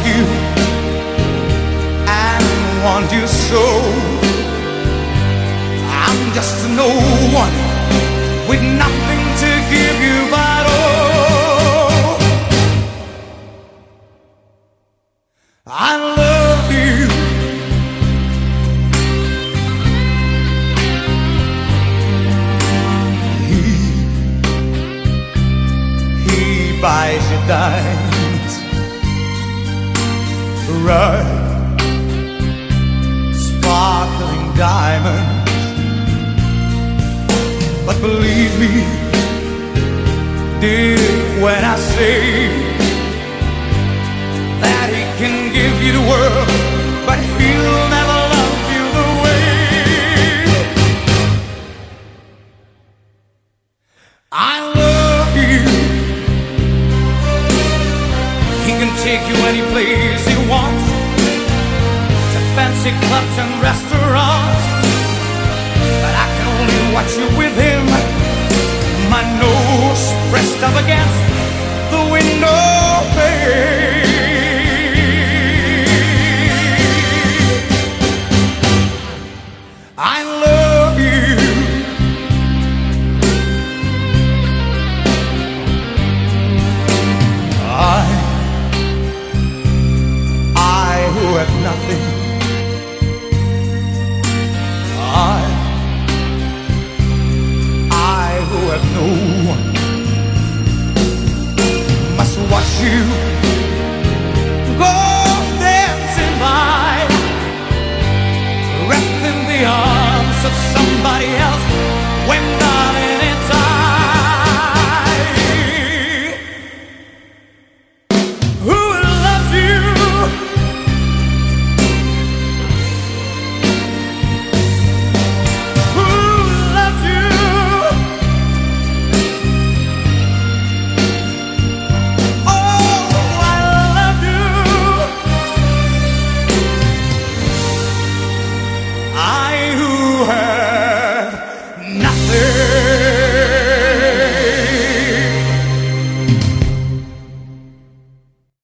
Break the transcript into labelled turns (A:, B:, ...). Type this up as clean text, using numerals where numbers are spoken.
A: you and want you so. I'm just no one with nothing to give you but oh, I love you. He buys you diamonds, right, sparkling diamonds. But believe me, dear, when I say that he can give you the world, but he'll never love you the way I love you. He can take you any place he wants, to fancy clubs and restaurants, but I can only watch you with him, my nose pressed up against the window pane.